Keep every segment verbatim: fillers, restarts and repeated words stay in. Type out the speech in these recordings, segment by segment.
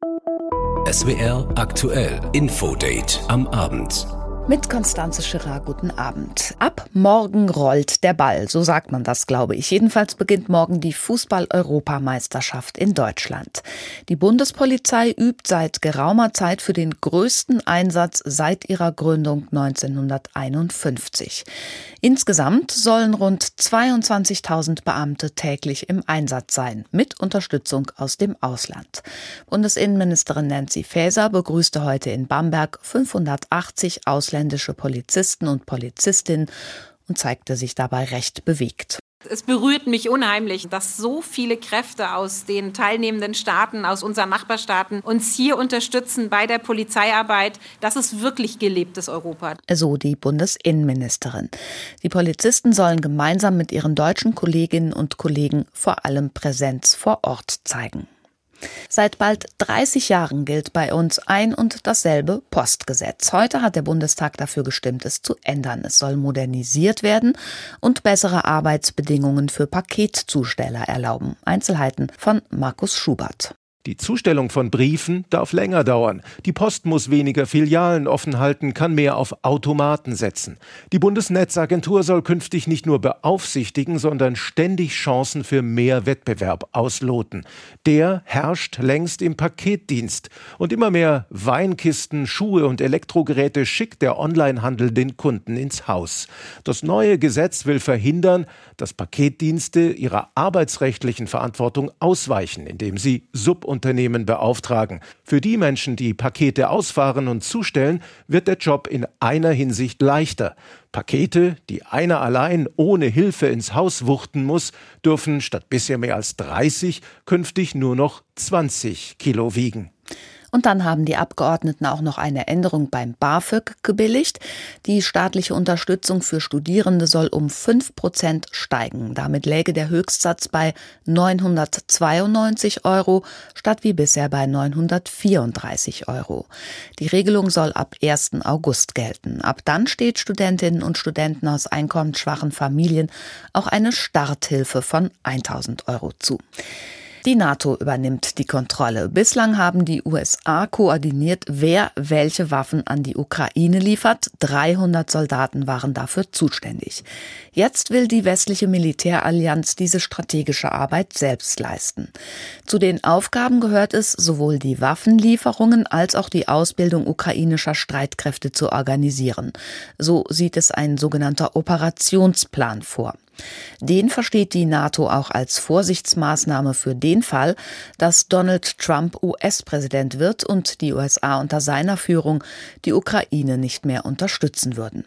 S W R aktuell Infodate am Abend. Mit Constanze Schirra, guten Abend. Ab morgen rollt der Ball, so sagt man das, glaube ich. Jedenfalls beginnt morgen die Fußball-Europameisterschaft in Deutschland. Die Bundespolizei übt seit geraumer Zeit für den größten Einsatz seit ihrer Gründung neunzehnhunderteinundfünfzig. Insgesamt sollen rund zweiundzwanzigtausend Beamte täglich im Einsatz sein, mit Unterstützung aus dem Ausland. Bundesinnenministerin Nancy Faeser begrüßte heute in Bamberg fünfhundertachtzig ausländische Polizisten und Polizistinnen und zeigte sich dabei recht bewegt. Es berührt mich unheimlich, dass so viele Kräfte aus den teilnehmenden Staaten, aus unseren Nachbarstaaten uns hier unterstützen bei der Polizeiarbeit. Das ist wirklich gelebtes Europa. So die Bundesinnenministerin. Die Polizisten sollen gemeinsam mit ihren deutschen Kolleginnen und Kollegen vor allem Präsenz vor Ort zeigen. Seit bald dreißig Jahren gilt bei uns ein und dasselbe Postgesetz. Heute hat der Bundestag dafür gestimmt, es zu ändern. Es soll modernisiert werden und bessere Arbeitsbedingungen für Paketzusteller erlauben. Einzelheiten von Markus Schubert. Die Zustellung von Briefen darf länger dauern. Die Post muss weniger Filialen offen halten, kann mehr auf Automaten setzen. Die Bundesnetzagentur soll künftig nicht nur beaufsichtigen, sondern ständig Chancen für mehr Wettbewerb ausloten. Der herrscht längst im Paketdienst. Und immer mehr Weinkisten, Schuhe und Elektrogeräte schickt der Onlinehandel den Kunden ins Haus. Das neue Gesetz will verhindern, dass Paketdienste ihrer arbeitsrechtlichen Verantwortung ausweichen, indem sie Subunternehmen Unternehmen beauftragen. Für die Menschen, die Pakete ausfahren und zustellen, wird der Job in einer Hinsicht leichter. Pakete, die einer allein ohne Hilfe ins Haus wuchten muss, dürfen statt bisher mehr als dreißig künftig nur noch zwanzig Kilo wiegen. Und dann haben die Abgeordneten auch noch eine Änderung beim BAföG gebilligt. Die staatliche Unterstützung für Studierende soll um fünf Prozent steigen. Damit läge der Höchstsatz bei neunhundertzweiundneunzig Euro statt wie bisher bei neunhundertvierunddreißig Euro. Die Regelung soll ab ersten August gelten. Ab dann steht Studentinnen und Studenten aus einkommensschwachen Familien auch eine Starthilfe von tausend Euro zu. Die NATO übernimmt die Kontrolle. Bislang haben die U S A koordiniert, wer welche Waffen an die Ukraine liefert. dreihundert Soldaten waren dafür zuständig. Jetzt will die westliche Militärallianz diese strategische Arbeit selbst leisten. Zu den Aufgaben gehört es, sowohl die Waffenlieferungen als auch die Ausbildung ukrainischer Streitkräfte zu organisieren. So sieht es ein sogenannter Operationsplan vor. Den versteht die NATO auch als Vorsichtsmaßnahme für den Fall, dass Donald Trump U S-Präsident wird und die U S A unter seiner Führung die Ukraine nicht mehr unterstützen würden.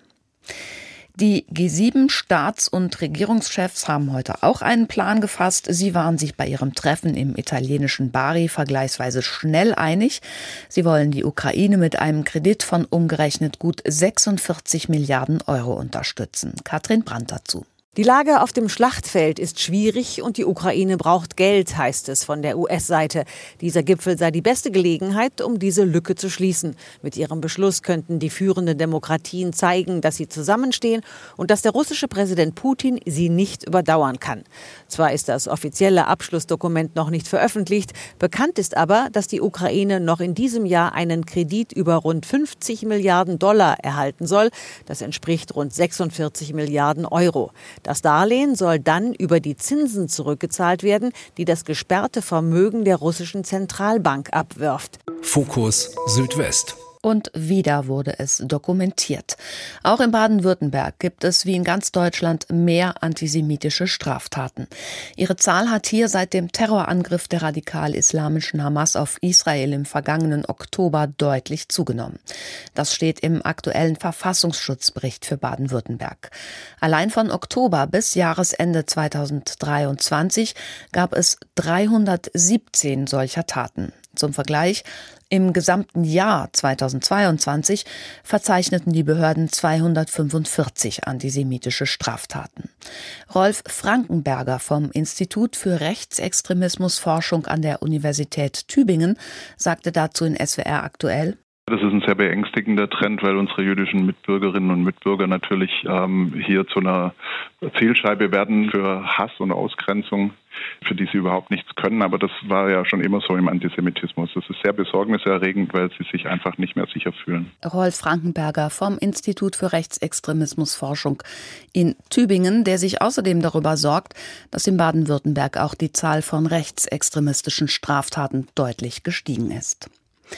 Die G sieben Staats- und Regierungschefs haben heute auch einen Plan gefasst. Sie waren sich bei ihrem Treffen im italienischen Bari vergleichsweise schnell einig. Sie wollen die Ukraine mit einem Kredit von umgerechnet gut sechsundvierzig Milliarden Euro unterstützen. Katrin Brandt dazu. Die Lage auf dem Schlachtfeld ist schwierig und die Ukraine braucht Geld, heißt es von der U S-Seite. Dieser Gipfel sei die beste Gelegenheit, um diese Lücke zu schließen. Mit ihrem Beschluss könnten die führenden Demokratien zeigen, dass sie zusammenstehen und dass der russische Präsident Putin sie nicht überdauern kann. Zwar ist das offizielle Abschlussdokument noch nicht veröffentlicht, bekannt ist aber, dass die Ukraine noch in diesem Jahr einen Kredit über rund fünfzig Milliarden Dollar erhalten soll. Das entspricht rund sechsundvierzig Milliarden Euro. Das Darlehen soll dann über die Zinsen zurückgezahlt werden, die das gesperrte Vermögen der russischen Zentralbank abwirft. Fokus Südwest. Und wieder wurde es dokumentiert. Auch in Baden-Württemberg gibt es wie in ganz Deutschland mehr antisemitische Straftaten. Ihre Zahl hat hier seit dem Terrorangriff der radikal-islamischen Hamas auf Israel im vergangenen Oktober deutlich zugenommen. Das steht im aktuellen Verfassungsschutzbericht für Baden-Württemberg. Allein von Oktober bis Jahresende zweitausenddreiundzwanzig gab es dreihundertsiebzehn solcher Taten. Zum Vergleich: Im gesamten Jahr zweitausendzweiundzwanzig verzeichneten die Behörden zweihundertfünfundvierzig antisemitische Straftaten. Rolf Frankenberger vom Institut für Rechtsextremismusforschung an der Universität Tübingen sagte dazu in S W R aktuell: Das ist ein sehr beängstigender Trend, weil unsere jüdischen Mitbürgerinnen und Mitbürger natürlich ähm, hier zu einer Zielscheibe werden für Hass und Ausgrenzung. für die sie überhaupt nichts können. Aber das war ja schon immer so im Antisemitismus. Das ist sehr besorgniserregend, weil sie sich einfach nicht mehr sicher fühlen. Rolf Frankenberger vom Institut für Rechtsextremismusforschung in Tübingen, der sich außerdem darüber sorgt, dass in Baden-Württemberg auch die Zahl von rechtsextremistischen Straftaten deutlich gestiegen ist.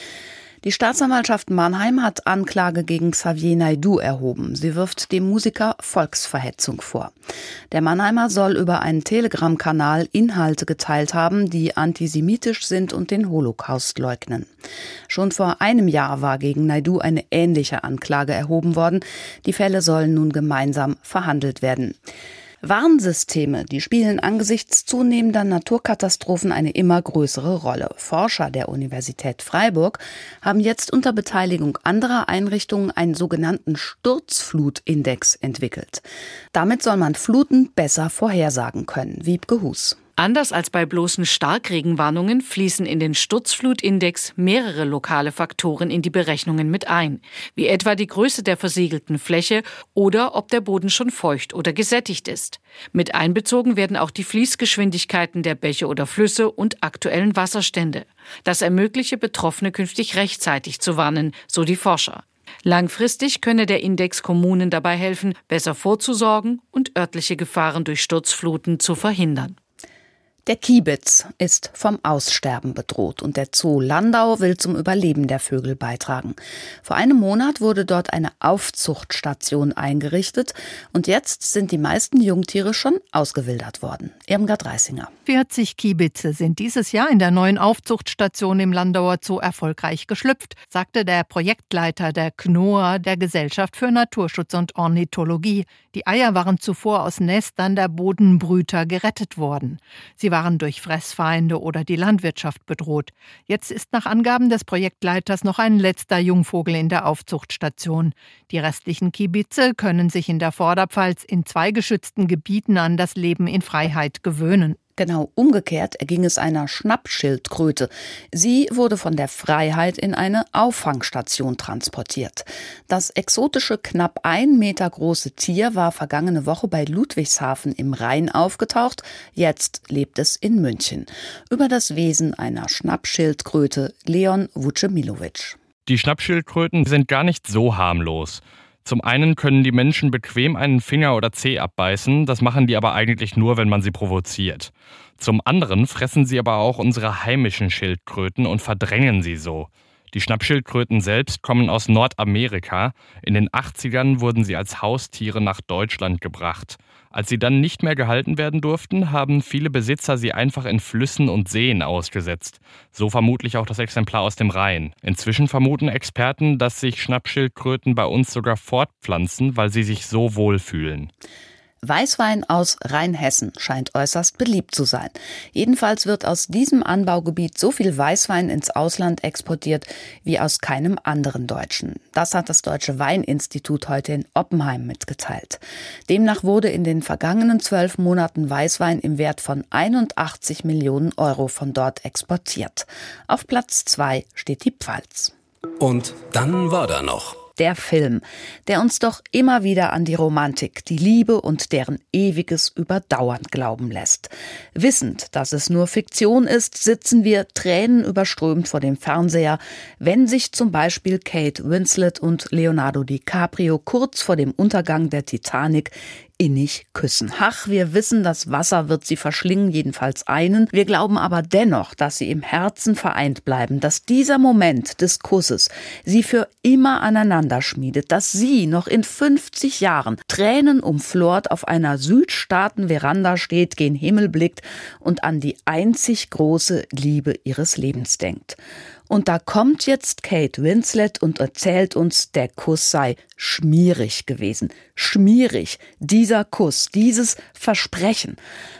Die Staatsanwaltschaft Mannheim hat Anklage gegen Xavier Naidoo erhoben. Sie wirft dem Musiker Volksverhetzung vor. Der Mannheimer soll über einen Telegram-Kanal Inhalte geteilt haben, die antisemitisch sind und den Holocaust leugnen. Schon vor einem Jahr war gegen Naidoo eine ähnliche Anklage erhoben worden. Die Fälle sollen nun gemeinsam verhandelt werden. Warnsysteme, die spielen angesichts zunehmender Naturkatastrophen eine immer größere Rolle. Forscher der Universität Freiburg haben jetzt unter Beteiligung anderer Einrichtungen einen sogenannten Sturzflutindex entwickelt. Damit soll man Fluten besser vorhersagen können. Wiebke Hus. Anders als bei bloßen Starkregenwarnungen fließen in den Sturzflutindex mehrere lokale Faktoren in die Berechnungen mit ein, wie etwa die Größe der versiegelten Fläche oder ob der Boden schon feucht oder gesättigt ist. Mit einbezogen werden auch die Fließgeschwindigkeiten der Bäche oder Flüsse und aktuellen Wasserstände. Das ermögliche Betroffene künftig rechtzeitig zu warnen, so die Forscher. Langfristig könne der Index Kommunen dabei helfen, besser vorzusorgen und örtliche Gefahren durch Sturzfluten zu verhindern. Der Kiebitz ist vom Aussterben bedroht und der Zoo Landau will zum Überleben der Vögel beitragen. Vor einem Monat wurde dort eine Aufzuchtstation eingerichtet und jetzt sind die meisten Jungtiere schon ausgewildert worden. Irmgard Reisinger. vierzig Kiebitze sind dieses Jahr in der neuen Aufzuchtstation im Landauer Zoo erfolgreich geschlüpft, sagte der Projektleiter der K N O A, der Gesellschaft für Naturschutz und Ornithologie. Die Eier waren zuvor aus Nestern der Bodenbrüter gerettet worden. Sie waren durch Fressfeinde oder die Landwirtschaft bedroht. Jetzt ist nach Angaben des Projektleiters noch ein letzter Jungvogel in der Aufzuchtstation. Die restlichen Kiebitze können sich in der Vorderpfalz in zwei geschützten Gebieten an das Leben in Freiheit gewöhnen. Genau umgekehrt erging es einer Schnappschildkröte. Sie wurde von der Freiheit in eine Auffangstation transportiert. Das exotische, knapp ein Meter große Tier war vergangene Woche bei Ludwigshafen im Rhein aufgetaucht. Jetzt lebt es in München. Über das Wesen einer Schnappschildkröte Leon Vucemilovic. Die Schnappschildkröten sind gar nicht so harmlos. Zum einen können die Menschen bequem einen Finger oder Zeh abbeißen, das machen die aber eigentlich nur, wenn man sie provoziert. Zum anderen fressen sie aber auch unsere heimischen Schildkröten und verdrängen sie so. Die Schnappschildkröten selbst kommen aus Nordamerika. In den achtzigern wurden sie als Haustiere nach Deutschland gebracht. Als sie dann nicht mehr gehalten werden durften, haben viele Besitzer sie einfach in Flüssen und Seen ausgesetzt. So vermutlich auch das Exemplar aus dem Rhein. Inzwischen vermuten Experten, dass sich Schnappschildkröten bei uns sogar fortpflanzen, weil sie sich so wohlfühlen. Weißwein aus Rheinhessen scheint äußerst beliebt zu sein. Jedenfalls wird aus diesem Anbaugebiet so viel Weißwein ins Ausland exportiert wie aus keinem anderen Deutschen. Das hat das Deutsche Weininstitut heute in Oppenheim mitgeteilt. Demnach wurde in den vergangenen zwölf Monaten Weißwein im Wert von einundachtzig Millionen Euro von dort exportiert. Auf Platz zwei steht die Pfalz. Und dann war da noch der Film, der uns doch immer wieder an die Romantik, die Liebe und deren ewiges Überdauern glauben lässt. Wissend, dass es nur Fiktion ist, sitzen wir tränenüberströmt vor dem Fernseher, wenn sich zum Beispiel Kate Winslet und Leonardo DiCaprio kurz vor dem Untergang der Titanic innig küssen. Ach, wir wissen, das Wasser wird sie verschlingen, jedenfalls einen. Wir glauben aber dennoch, dass sie im Herzen vereint bleiben, dass dieser Moment des Kusses sie für immer aneinander schmiedet, dass sie noch in fünfzig Jahren tränenumflort auf einer Südstaaten-Veranda steht, gen Himmel blickt und an die einzig große Liebe ihres Lebens denkt. Und da kommt jetzt Kate Winslet und erzählt uns, der Kuss sei schmierig gewesen. Schmierig, dieser Kuss, dieses Versprechen.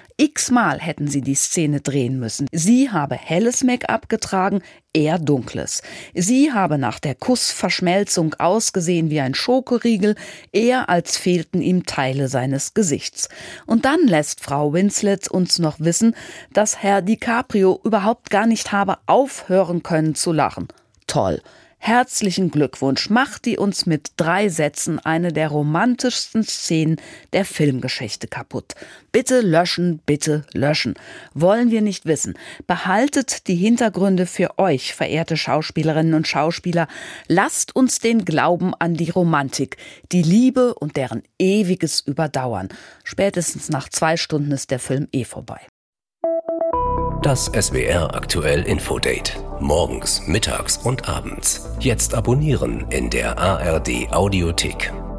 X-mal hätten sie die Szene drehen müssen. Sie habe helles Make-up getragen, er dunkles. Sie habe nach der Kussverschmelzung ausgesehen wie ein Schokoriegel, er als fehlten ihm Teile seines Gesichts. Und dann lässt Frau Winslet uns noch wissen, dass Herr DiCaprio überhaupt gar nicht habe aufhören können zu lachen. Toll. Herzlichen Glückwunsch, macht die uns mit drei Sätzen eine der romantischsten Szenen der Filmgeschichte kaputt. Bitte löschen, bitte löschen. Wollen wir nicht wissen. Behaltet die Hintergründe für euch, verehrte Schauspielerinnen und Schauspieler. Lasst uns den Glauben an die Romantik, die Liebe und deren ewiges Überdauern. Spätestens nach zwei Stunden ist der Film eh vorbei. Das S W R aktuell Infodate. Morgens, mittags und abends. Jetzt abonnieren in der A R D Audiothek.